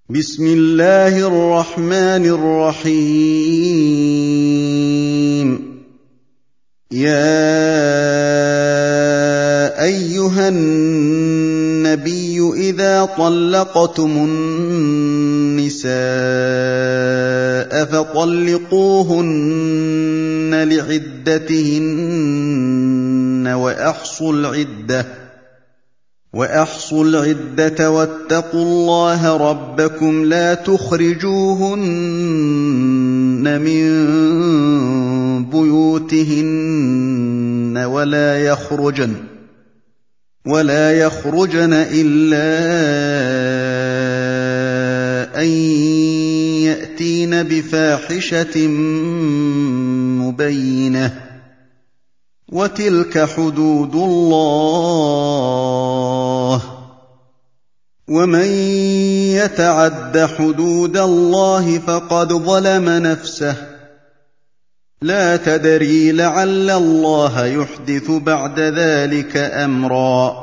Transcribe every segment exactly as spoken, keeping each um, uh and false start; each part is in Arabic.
بسم الله الرحمن الرحيم. يا أيها النبي إذا طلقتم النساء فطلقوهن لعدتهن وأحصوا العدة وأحصوا العدة واتقوا الله ربكم لا تخرجوهن من بيوتهن ولا يخرجن ولا يخرجن إلا أن يأتين بفاحشة مبينة وتلك حدود الله ومن يتعد حدود الله فقد ظلم نفسه لا تدري لعل الله يحدث بعد ذلك أمرا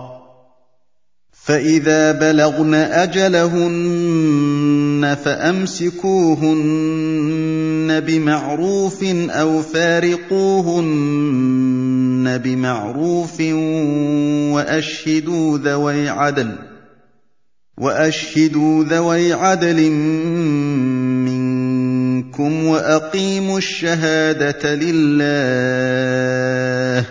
فإذا بلغن أجلهن فأمسكوهن بمعروف أو فارقوهن بمعروف وأشهدوا ذوي عدل وأشهدوا ذوي عدل منكم وأقيموا الشهادة لله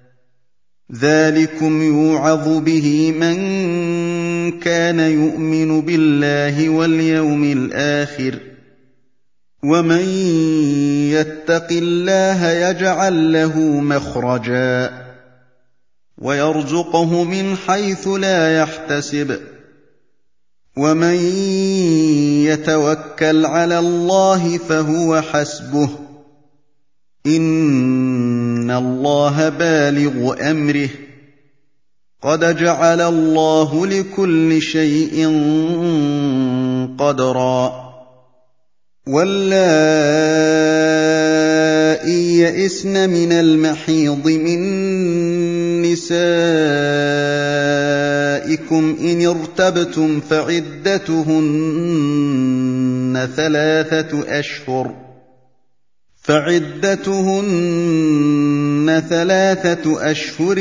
ذلكم يوعظ به من كان يؤمن بالله واليوم الآخر ومن يتق الله يجعل له مخرجا ويرزقه من حيث لا يحتسب ومن يتوكل على الله فهو حسبه إن الله بالغ أمره قد جعل الله لكل شيء قدرا واللائي يئسن من المحيض من نسائكم إن ارتبتم فعدتهن ثلاثة أشهر فعدتهن ثلاثة أشهر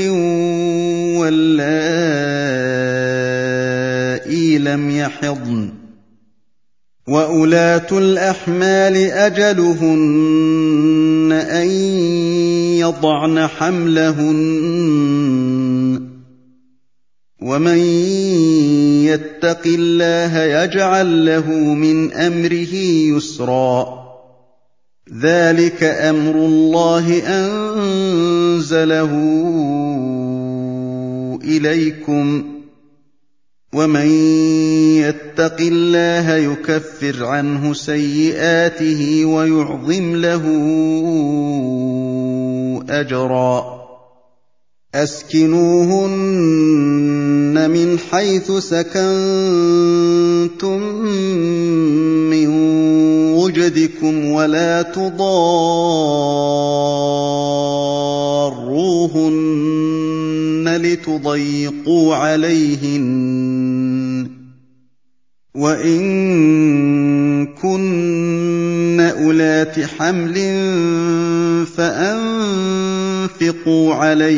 واللائي لم يحضن وأولاة الأحمال أجلهن أن يضعن حملهن ومن يتق الله يجعل له من أمره يسرا ذلك أمر الله أنزله إليكم ومن يتق الله يكفر عنه سيئاته ويعظم له أجرا أسكنوهن من حيث سكنتم من وجدكم ولا تضاروهن لتضيقوا عليهن وإن كن أولات حمل فأنفقوا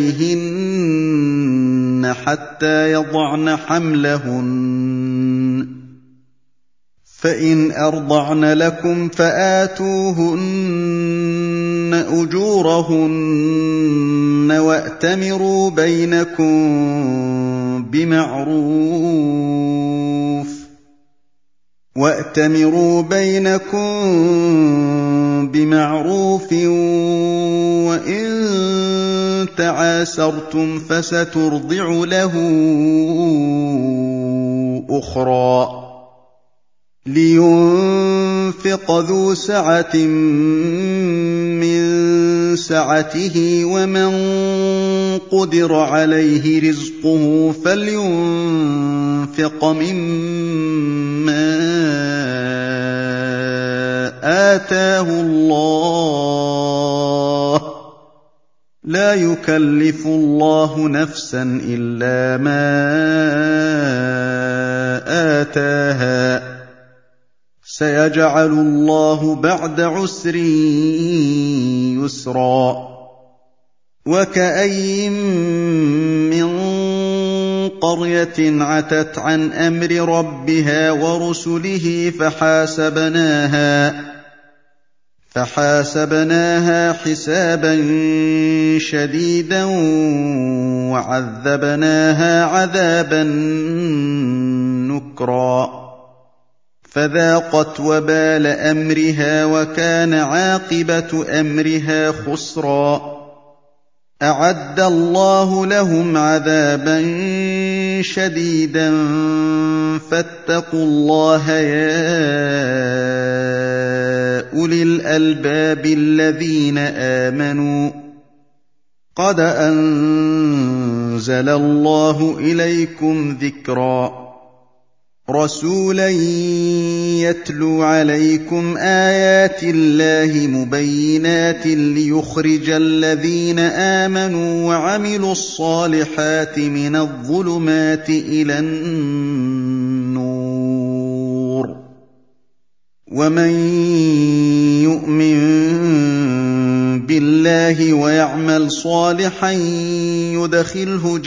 عليهن حتى يضعن حملهن فإن أرضعن لكم فآتوهن أجورهن وأتمروا بينكم بمعروف وأتمروا بينكم بمعروف وإن تعاسرتم فسترضع له أخرى لينفق ذو سعة من سعته ومن قدر عليه رزقه فلينفق مما آتاه الله لا يكلف الله نفسا إلا ما آتاها سيجعل الله بعد عسر يسرا وكأين من قرية عتت عن أمر ربها ورسله فحاسبناها فحاسبناها حسابا شديدا وعذبناها عذابا نكرا فذاقت وبال أمرها وكان عاقبة أمرها خسرا أعد الله لهم عذابا شديدا فاتقوا الله يا أولي الألباب الذين آمنوا قد أنزل الله إليكم ذكرا رسولا يتلو عليكم آيات الله مبينات ليخرج الذين آمنوا وعملوا الصالحات من الظلمات إلى النور ومن يؤمن بالله ويعمل صالحا يدخله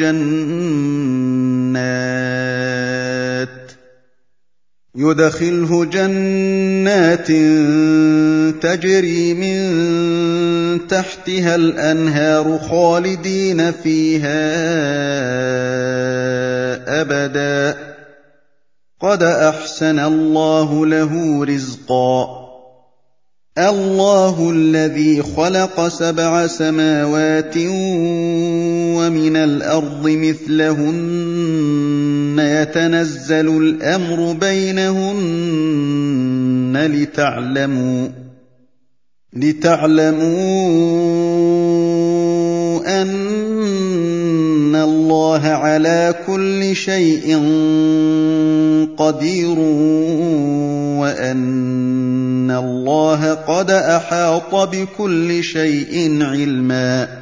جنات يدخله جنات تجري من تحتها الأنهار خالدين فيها أبدا قد أحسن الله له رزقا الله الذي خلق سبع سماوات ومن الأرض مثلهن يتنزل الأمر بينهن لتعلموا لتعلموا أن الله على كل شيء قدير وأن الله قد أحاط بكل شيء علما